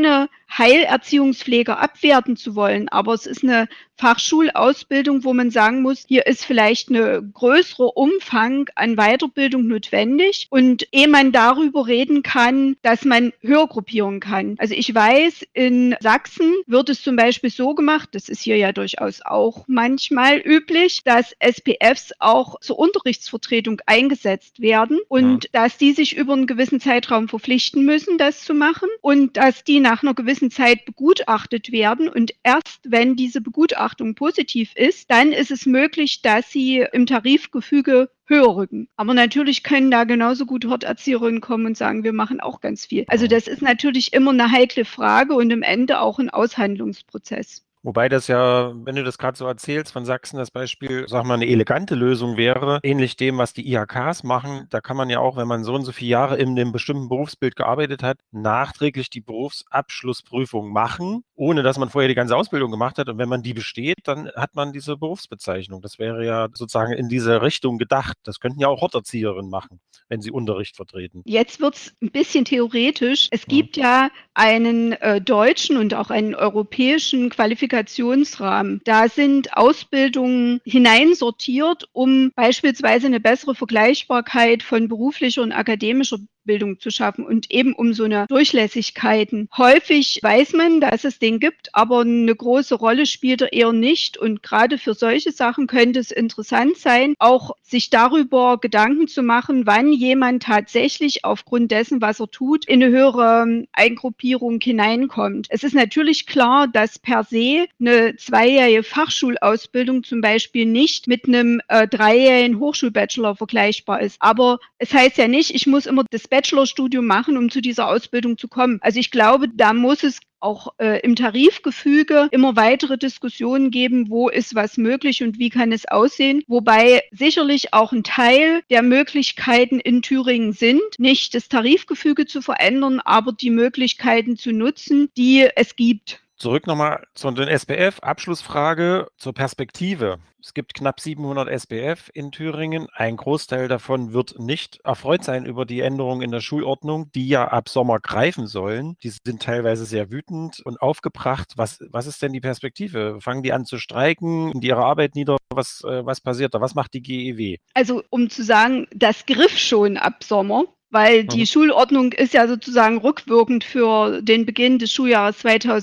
Heilerziehungspfleger abwerten zu wollen, aber es ist eine Fachschulausbildung, wo man sagen muss, hier ist vielleicht ein größerer Umfang an Weiterbildung notwendig und ehe man darüber reden kann, dass man höher gruppieren kann. Also ich weiß, in Sachsen wird es zum Beispiel so gemacht, das ist hier ja durchaus auch manchmal üblich, dass SPFs auch zur Unterrichtsvertretung eingesetzt werden und dass die sich über einen gewissen Zeitraum verpflichten müssen, das zu machen und dass die nach einer gewissen Zeit begutachtet werden und erst wenn diese Begutachtung positiv ist, dann ist es möglich, dass sie im Tarifgefüge höher rücken. Aber natürlich können da genauso gut Horterzieherinnen kommen und sagen, wir machen auch ganz viel. Also das ist natürlich immer eine heikle Frage und am Ende auch ein Aushandlungsprozess. Wobei das ja, wenn du das gerade so erzählst, von Sachsen das Beispiel, sag mal, eine elegante Lösung wäre, ähnlich dem, was die IHKs machen. Da kann man ja auch, wenn man so und so viele Jahre in einem bestimmten Berufsbild gearbeitet hat, nachträglich die Berufsabschlussprüfung machen, ohne dass man vorher die ganze Ausbildung gemacht hat. Und wenn man die besteht, dann hat man diese Berufsbezeichnung. Das wäre ja sozusagen in diese Richtung gedacht. Das könnten ja auch Horterzieherinnen machen, wenn sie Unterricht vertreten. Jetzt wird es ein bisschen theoretisch. Es gibt ja einen deutschen und auch einen europäischen Qualifikationsrahmen. Da sind Ausbildungen hineinsortiert, um beispielsweise eine bessere Vergleichbarkeit von beruflicher und akademischer Bildung zu schaffen und eben um so eine Durchlässigkeiten. Häufig weiß man, dass es den gibt, aber eine große Rolle spielt er eher nicht. Und gerade für solche Sachen könnte es interessant sein, auch sich darüber Gedanken zu machen, wann jemand tatsächlich aufgrund dessen, was er tut, in eine höhere Eingruppierung hineinkommt. Es ist natürlich klar, dass per se eine 2-jährige Fachschulausbildung zum Beispiel nicht mit einem 3-jährigen Hochschulbachelor vergleichbar ist. Aber es heißt ja nicht, ich muss immer das Bachelorstudium machen, um zu dieser Ausbildung zu kommen. Also ich glaube, da muss es auch im Tarifgefüge immer weitere Diskussionen geben, wo ist was möglich und wie kann es aussehen. Wobei sicherlich auch ein Teil der Möglichkeiten in Thüringen sind, nicht das Tarifgefüge zu verändern, aber die Möglichkeiten zu nutzen, die es gibt. Zurück nochmal zu den SPF. Abschlussfrage zur Perspektive. Es gibt knapp 700 SPF in Thüringen. Ein Großteil davon wird nicht erfreut sein über die Änderungen in der Schulordnung, die ja ab Sommer greifen sollen. Die sind teilweise sehr wütend und aufgebracht. Was ist denn die Perspektive? Fangen die an zu streiken, die ihre Arbeit nieder? Was passiert da? Was macht die GEW? Also um zu sagen, das griff schon ab Sommer. Weil die Schulordnung ist ja sozusagen rückwirkend für den Beginn des Schuljahres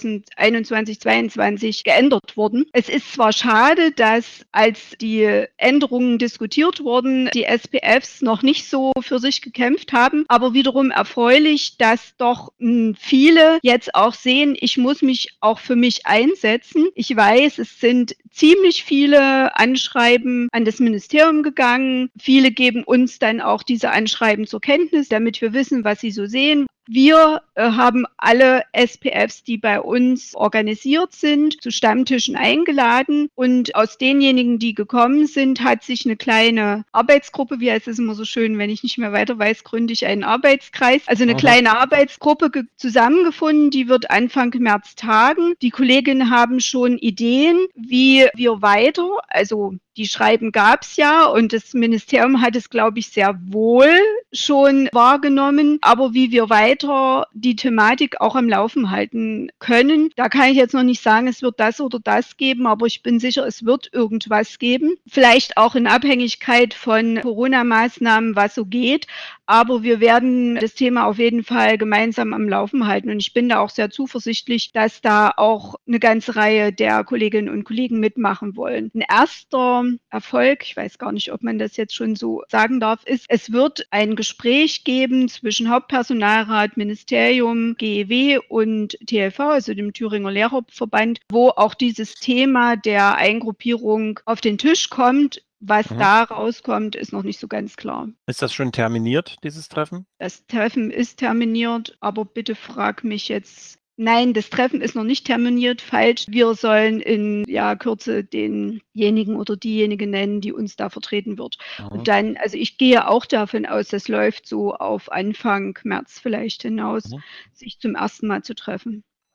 2021/22 geändert worden. Es ist zwar schade, dass als die Änderungen diskutiert wurden, die SPFs noch nicht so für sich gekämpft haben, aber wiederum erfreulich, dass doch viele jetzt auch sehen, ich muss mich auch für mich einsetzen. Ich weiß, es sind ziemlich viele Anschreiben an das Ministerium gegangen. Viele geben uns dann auch diese Anschreiben zur Kenntnis, damit wir wissen, was sie so sehen. Wir haben alle SPFs, die bei uns organisiert sind, zu Stammtischen eingeladen und aus denjenigen, die gekommen sind, hat sich eine kleine Arbeitsgruppe, wie heißt es immer so schön, wenn ich nicht mehr weiter weiß, gründe ich einen Arbeitskreis, also eine kleine Arbeitsgruppe zusammengefunden, die wird Anfang März tagen. Die Kolleginnen haben schon Ideen, wie wir weiter, also die Schreiben gab es ja und das Ministerium hat es, glaube ich, sehr wohl schon wahrgenommen, aber wie wir weiter die Thematik auch am Laufen halten können. Da kann ich jetzt noch nicht sagen, es wird das oder das geben, aber ich bin sicher, es wird irgendwas geben. Vielleicht auch in Abhängigkeit von Corona-Maßnahmen, was so geht. Aber wir werden das Thema auf jeden Fall gemeinsam am Laufen halten. Und ich bin da auch sehr zuversichtlich, dass da auch eine ganze Reihe der Kolleginnen und Kollegen mitmachen wollen. Ein erster Erfolg, ich weiß gar nicht, ob man das jetzt schon so sagen darf, ist, es wird ein Gespräch geben zwischen Hauptpersonalrat, Ministerium, GEW und TLV, also dem Thüringer Lehrerverband, wo auch dieses Thema der Eingruppierung auf den Tisch kommt. Was da rauskommt, ist noch nicht so ganz klar. Ist das schon terminiert, dieses Treffen? Das Treffen ist terminiert, aber bitte frag mich jetzt. Nein, das Treffen ist noch nicht terminiert, falsch. Wir sollen in Kürze denjenigen oder diejenige nennen, die uns da vertreten wird. Und dann, also ich gehe auch davon aus, das läuft so auf Anfang März vielleicht hinaus, sich zum ersten Mal zu treffen.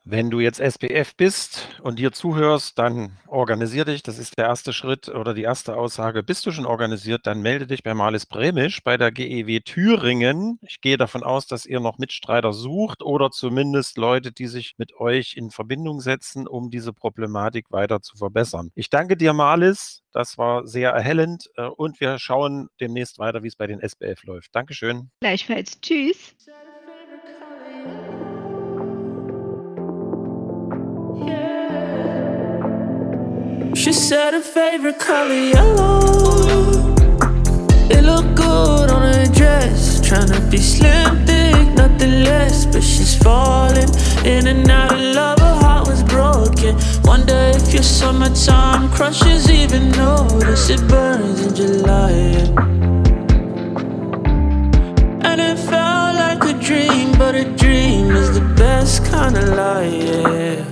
Wenn du jetzt SPF bist und dir zuhörst, dann organisier dich. Das ist der erste Schritt oder die erste Aussage. Bist du schon organisiert, dann melde dich bei Marlies Bremisch bei der GEW Thüringen. Ich gehe davon aus, dass ihr noch Mitstreiter sucht oder zumindest Leute, die sich mit euch in Verbindung setzen, um diese Problematik weiter zu verbessern. Ich danke dir, Marlies. Das war sehr erhellend und wir schauen demnächst weiter, wie es bei den SPF läuft. Dankeschön. Gleichfalls. Tschüss. She said her favorite color yellow. It looked good on her dress. Tryna be slim, thick, nothing less. But she's falling in and out of love. Her heart was broken. Wonder if your summertime crushes even notice it burns in July. And it felt like a dream, but a dream is the best kind of lie, yeah.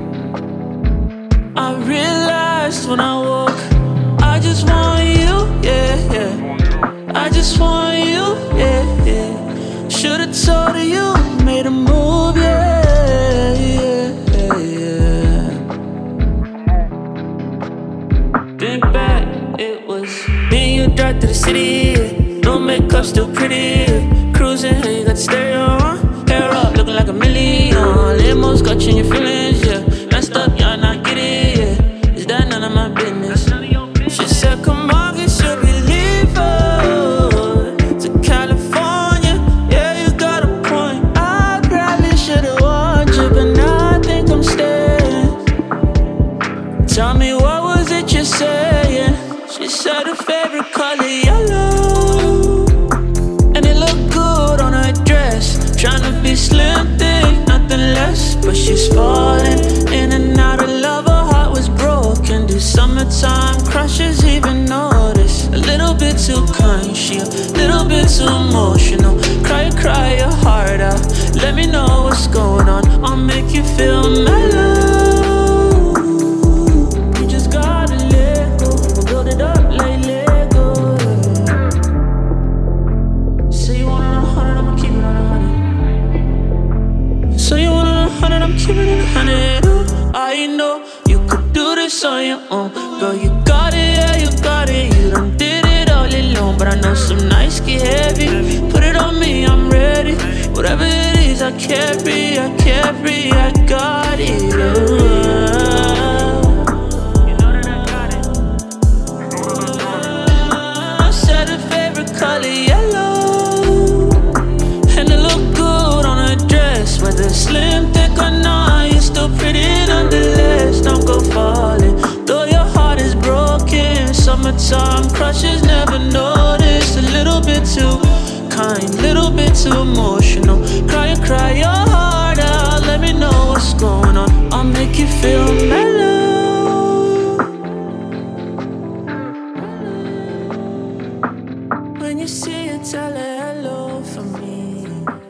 I realized when I woke, I just want you, yeah, yeah. I just want you, yeah, yeah. Should've told her you made a move, yeah, yeah, yeah. Think back, it was me and you drive through the city, yeah. No makeup, still pretty, yeah. Cruising, you got the stereo on. Hair up, looking like a million. Limos got you in your feelings, yeah. Messed up, y'all not get it, yeah. Is that none of my business? She said, come on, get your believer to California. Yeah, you got a point. I probably should've warned you, but now I think I'm staying. Tell me, what was it you're saying? She said her favorite color yellow, and it looked good on her dress. Tryna be slim, thick, nothing less. But she's falling in and out of love. Her heart was broken. Do summertime crushes even notice? A little bit too kind, she a little bit too emotional. Cry your heart out. Let me know what's going on. I'll make you feel mellow. You just gotta let go. We'll build it up like Lego. Say you want it on 100, I'ma keep it on 100. So you want it on 100, I'm keeping it 100. Ooh, I know you could do this on your own. Girl, you got it, yeah, you got it. You done did it all alone. But I know some nights get heavy. Put it on me, I'm ready. Whatever it is, I carry, I got it. I said her favorite color yellow, and it looked good on her dress. Whether slim, thick or not, you're still pretty nonetheless. Don't go falling, though your heart is broken. Summertime crushes never noticed. A little bit too kind, little bit too emotional. Cry your heart out. Let me know what's going on. I'll make you feel mellow. When you see her, tell her hello for me.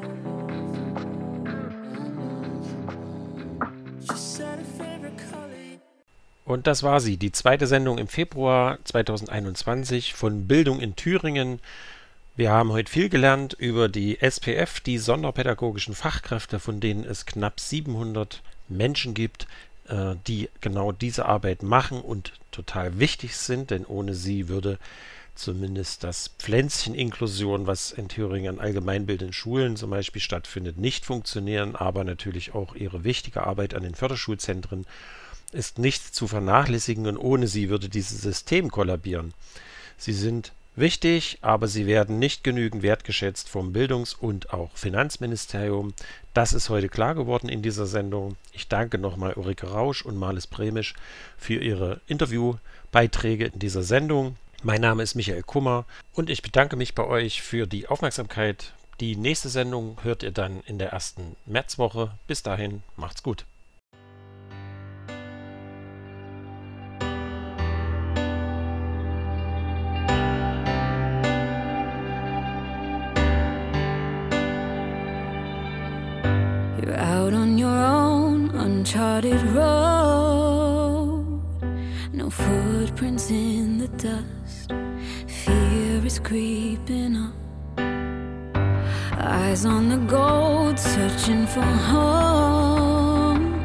She said her favorite color. Und das war sie, die zweite Sendung im Februar 2021 von Bildung in Thüringen. Wir haben heute viel gelernt über die SPF, die sonderpädagogischen Fachkräfte, von denen es knapp 700 Menschen gibt, die genau diese Arbeit machen und total wichtig sind, denn ohne sie würde zumindest das Pflänzchen Inklusion, was in Thüringen an allgemeinbildenden Schulen zum Beispiel stattfindet, nicht funktionieren, aber natürlich auch ihre wichtige Arbeit an den Förderschulzentren ist nicht zu vernachlässigen und ohne sie würde dieses System kollabieren. Sie sind wichtig, aber sie werden nicht genügend wertgeschätzt vom Bildungs- und auch Finanzministerium. Das ist heute klar geworden in dieser Sendung. Ich danke nochmal Ulrike Rausch und Marlies Bremisch für ihre Interviewbeiträge in dieser Sendung. Mein Name ist Michael Kummer und ich bedanke mich bei euch für die Aufmerksamkeit. Die nächste Sendung hört ihr dann in der ersten Märzwoche. Bis dahin, macht's gut. You're out on your own, uncharted road. No footprints in the dust. Fear is creeping up. Eyes on the gold, searching for home.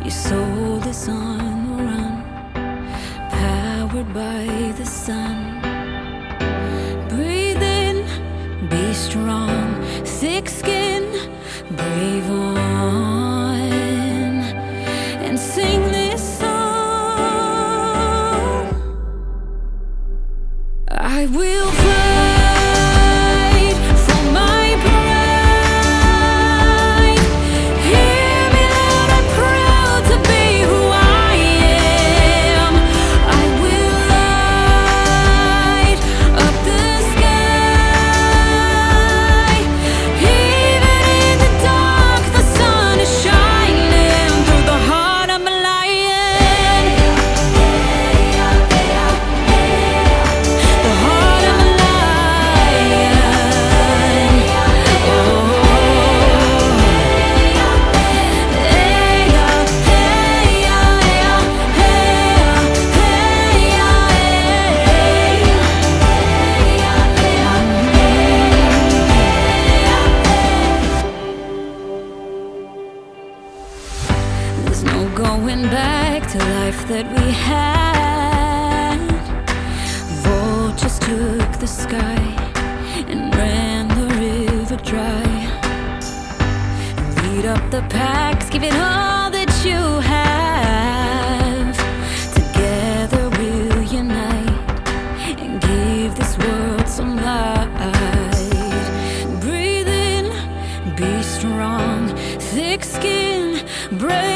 Your soul is on the run, powered by the sun. Breathe in, be strong, thick skin, brave on, and sing this song. I will fight for my pride. Hear me loud, I'm proud to be who I am. I will light up the sky. Even in the dark, the sun is shining through the heart of a lion. The heart of a lion. There's no going back to life that we had. Vultures took the sky and ran the river dry. Lead up the packs, give it all that you have. Together we'll unite and give this world some light. Breathe in, be strong, thick skin, brave